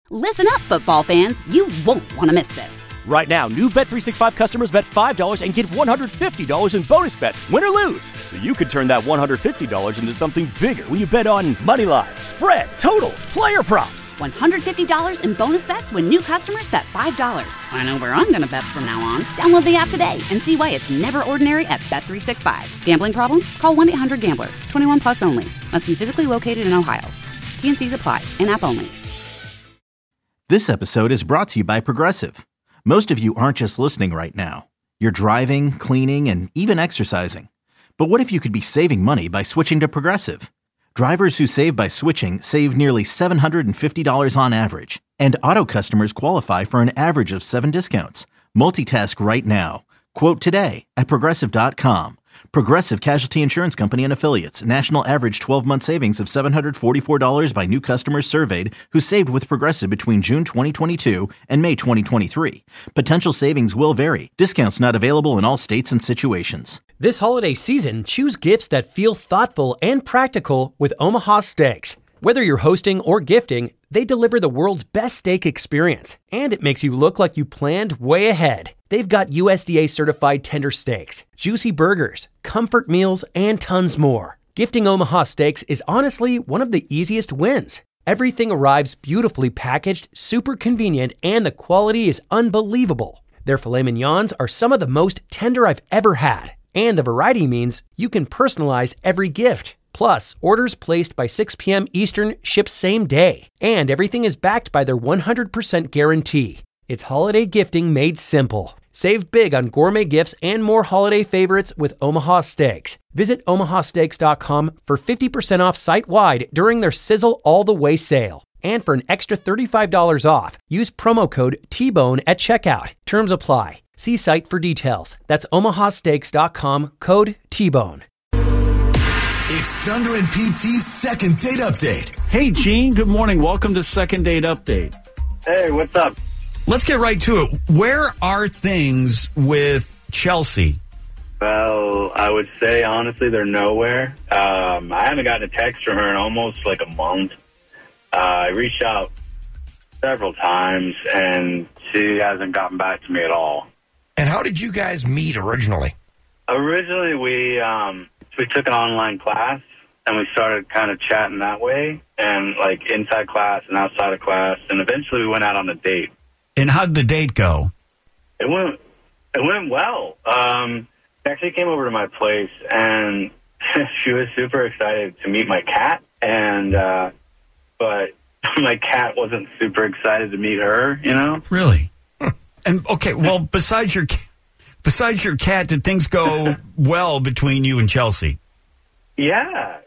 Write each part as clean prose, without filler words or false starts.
Listen up, football fans. You won't want to miss this. Right now, new Bet365 customers bet $5 and get $150 in bonus bets, win or lose. So you could turn that $150 into something bigger when you bet on money line, spread, totals, player props. $150 in bonus bets when new customers bet $5. I know where I'm going to bet from now on. Download the app today and see why it's never ordinary at Bet365. Gambling problem? Call 1-800-GAMBLER. 21 plus only. Must be physically located in Ohio. T&Cs apply. In-app only. This episode is brought to you by Progressive. Most of you aren't just listening right now. You're driving, cleaning, and even exercising. But what if you could be saving money by switching to Progressive? Drivers who save by switching save nearly $750 on average. And auto customers qualify for an average of 7 discounts. Multitask right now. Quote today at Progressive.com. Progressive Casualty Insurance Company and Affiliates. National average 12-month savings of $744 by new customers surveyed who saved with Progressive between June 2022 and May 2023. Potential savings will vary. Discounts not available in all states and situations. This holiday season, choose gifts that feel thoughtful and practical with Omaha Steaks. Whether you're hosting or gifting, they deliver the world's best steak experience, and it makes you look like you planned way ahead. They've got USDA certified tender steaks, juicy burgers, comfort meals, and tons more. Gifting Omaha Steaks is honestly one of the easiest wins. Everything arrives beautifully packaged, super convenient, and the quality is unbelievable. Their filet mignons are some of the most tender I've ever had, and the variety means you can personalize every gift. Plus, orders placed by 6 p.m. Eastern ship same day, and everything is backed by their 100% guarantee. It's holiday gifting made simple. Save big on gourmet gifts and more holiday favorites with Omaha Steaks. Visit omahasteaks.com for 50% off site-wide during their Sizzle All the Way sale. And for an extra $35 off, use promo code TBONE at checkout. Terms apply. See site for details. That's omahasteaks.com, code TBONE. It's Thunder and PT's second date update. Hey, Gene. Good morning. Welcome to Second Date Update. Hey, what's up? Let's get right to it. Where are things with Chelsea? Well, I would say, honestly, they're nowhere. I haven't gotten a text from her in almost like a month. I reached out several times, and she hasn't gotten back to me at all. And how did you guys meet originally? Originally, we took an online class, and we started kind of chatting that way, and like inside class and outside of class, and eventually we went out on a date. And how did the date go? It went well. She actually came over to my place, and she was super excited to meet my cat, and but my cat wasn't super excited to meet her, you know? Really? And okay, well, besides your cat, did things go well between you and Chelsea? Yeah.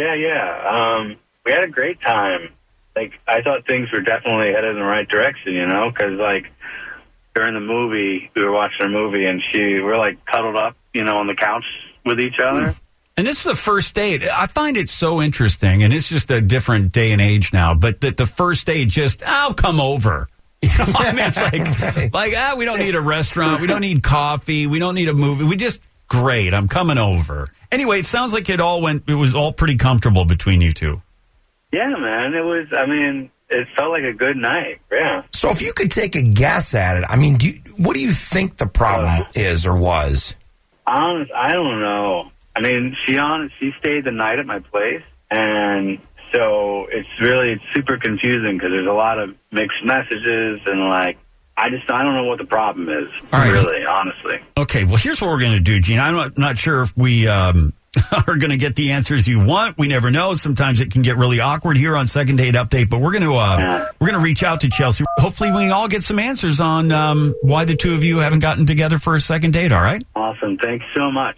We had a great time. Like, I thought things were definitely headed in the right direction, you know, because, like, during the movie, we were watching a movie, and we were, like, cuddled up, you know, on the couch with each other. And this is the first date. I find it so interesting, and it's just a different day and age now, but the first date just, I'll come over. You know, I mean, it's like, we don't need a restaurant. We don't need coffee. We don't need a movie. We just, great, I'm coming over. Anyway, it sounds like it was all pretty comfortable between you two. Yeah, man, it felt like a good night, yeah. So if you could take a guess at it, I mean, what do you think the problem is or was? I don't know. I mean, she stayed the night at my place, and so it's super confusing because there's a lot of mixed messages, and like, I don't know what the problem is, really, honestly. Okay, well, here's what we're going to do, Gene. I'm not sure if we are going to get the answers you want. We never know. Sometimes it can get really awkward here on Second Date Update, but we're going to reach out to Chelsea. Hopefully we can all get some answers on why the two of you haven't gotten together for a second date, all right? Awesome. Thanks so much.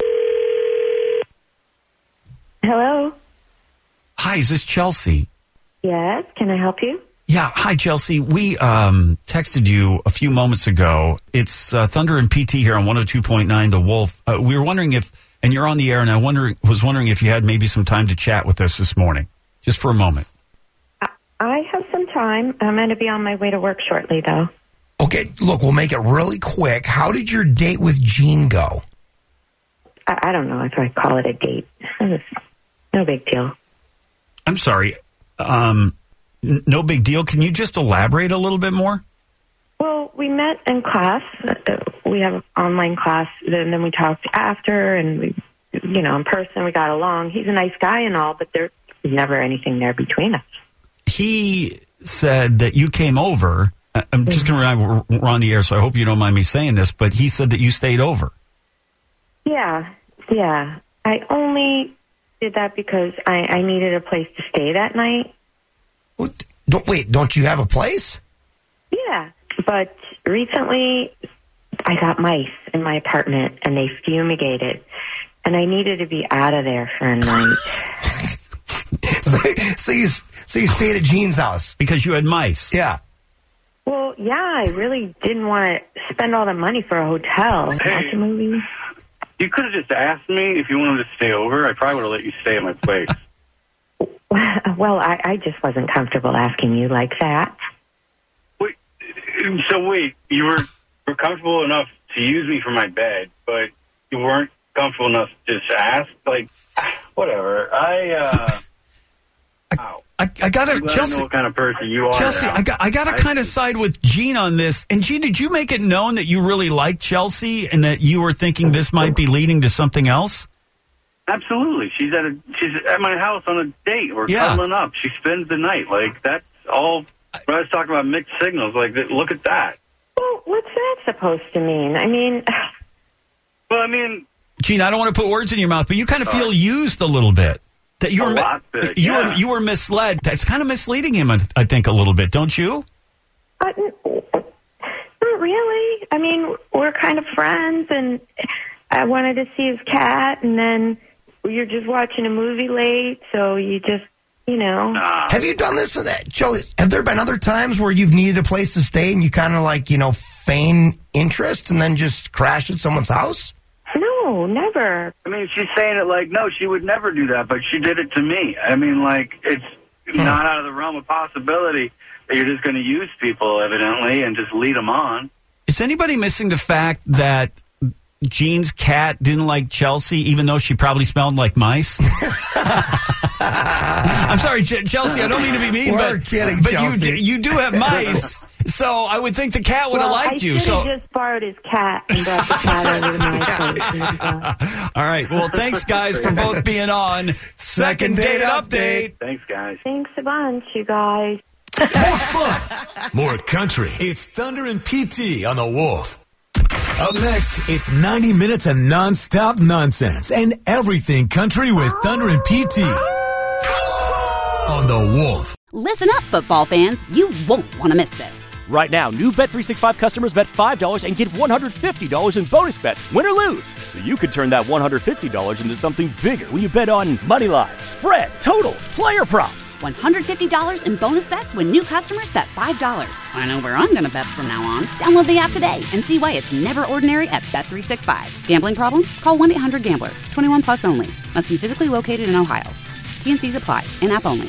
Hello? Hi, is this Chelsea? Yes, can I help you? Yeah, hi, Chelsea. We texted you a few moments ago. It's Thunder and PT here on 102.9 The Wolf. We were wondering and you're on the air, and I was wondering if you had maybe some time to chat with us this morning, just for a moment. I have some time. I'm going to be on my way to work shortly, though. Okay, look, we'll make it really quick. How did your date with Gene go? I don't know if I call it a date. It was no big deal. I'm sorry. no big deal. Can you just elaborate a little bit more? Well, we met in class. We have an online class, and then we talked after, and we, in person, we got along. He's a nice guy and all, but there was never anything there between us. He said that you came over. I'm just going to we're on the air, so I hope you don't mind me saying this, but he said that you stayed over. Yeah. I only did that because I needed a place to stay that night. Don't you have a place? Yeah, but recently I got mice in my apartment, and they fumigated, and I needed to be out of there for a night. So you stayed at Gene's house because you had mice. Yeah. Well, yeah, I really didn't want to spend all the money for a hotel. Hey, watch a movie. You could have just asked me if you wanted to stay over. I probably would have let you stay at my place. Well, I just wasn't comfortable asking you like that. Wait, you were comfortable enough to use me for my bed, but you weren't comfortable enough to just ask? Like, whatever. I gotta, Chelsea, know what kind of person you are. Chelsea, now. I gotta kind of side with Gene on this. And Gene, did you make it known that you really liked Chelsea and that you were thinking this might be leading to something else? Absolutely. She's at my house on a date. We're cuddling up. She spends the night. Like, that's all. When I was talking about mixed signals, like, look at that. Well, what's that supposed to mean? I mean... Gene, I don't want to put words in your mouth, but you kind of feel used a little bit. That you were misled. That's kind of misleading him, I think, a little bit, don't you? Not really. I mean, we're kind of friends, and I wanted to see his cat, and then you're just watching a movie late, so you just, Have you done this? Joe, have there been other times where you've needed a place to stay and you kind of feign interest and then just crash at someone's house? No, never. I mean, she's saying it like, no, she would never do that, but she did it to me. I mean, like, it's not out of the realm of possibility that you're just going to use people, evidently, and just lead them on. Is anybody missing the fact that Gene's cat didn't like Chelsea, even though she probably smelled like mice? I'm sorry, Chelsea, I don't mean to be mean, We're kidding, Chelsea. you do have mice, so I would think the cat would have liked you. I should have just borrowed his cat and brought the cat over to my place. All right, well, thanks, guys, for both being on Second Date Update. Thanks, guys. Thanks a bunch, you guys. More fun, more country. It's Thunder and PT on the Wolf. Up next, it's 90 minutes of non-stop nonsense and everything country with Thunder and PT on the Wolf. Listen up, football fans. You won't want to miss this. Right now, new Bet365 customers bet $5 and get $150 in bonus bets, win or lose. So you could turn that $150 into something bigger when you bet on money line, spread, totals, player props. $150 in bonus bets when new customers bet $5. I know where I'm going to bet from now on. Download the app today and see why it's never ordinary at Bet365. Gambling problem? Call 1-800-GAMBLER. 21 plus only. Must be physically located in Ohio. T&Cs apply. In-app only.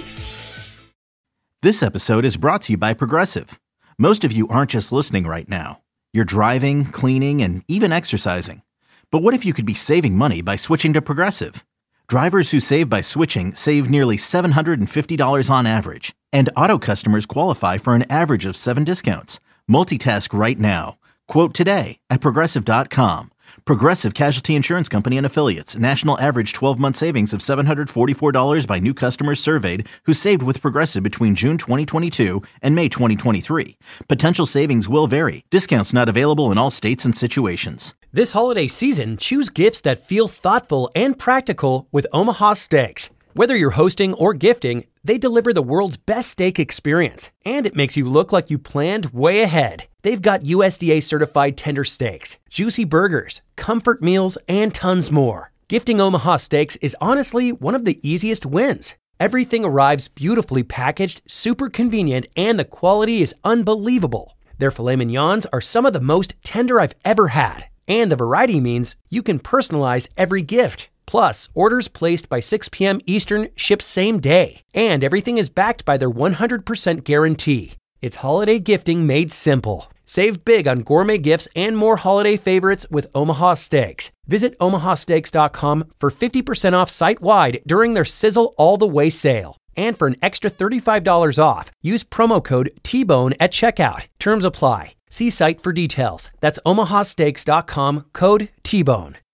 This episode is brought to you by Progressive. Most of you aren't just listening right now. You're driving, cleaning, and even exercising. But what if you could be saving money by switching to Progressive? Drivers who save by switching save nearly $750 on average. And auto customers qualify for an average of 7 discounts. Multitask right now. Quote today at Progressive.com. Progressive Casualty Insurance Company and Affiliates. National average 12-month savings of $744 by new customers surveyed who saved with Progressive between June 2022 and May 2023. Potential savings will vary. Discounts not available in all states and situations. This holiday season, choose gifts that feel thoughtful and practical with Omaha Steaks. Whether you're hosting or gifting, they deliver the world's best steak experience, and it makes you look like you planned way ahead. They've got USDA certified tender steaks, juicy burgers, comfort meals, and tons more. Gifting Omaha Steaks is honestly one of the easiest wins. Everything arrives beautifully packaged, super convenient, and the quality is unbelievable. Their filet mignons are some of the most tender I've ever had, and the variety means you can personalize every gift. Plus, orders placed by 6 p.m. Eastern ship same day, and everything is backed by their 100% guarantee. It's holiday gifting made simple. Save big on gourmet gifts and more holiday favorites with Omaha Steaks. Visit omahasteaks.com for 50% off site-wide during their Sizzle All the Way sale. And for an extra $35 off, use promo code T-Bone at checkout. Terms apply. See site for details. That's omahasteaks.com, code T-Bone.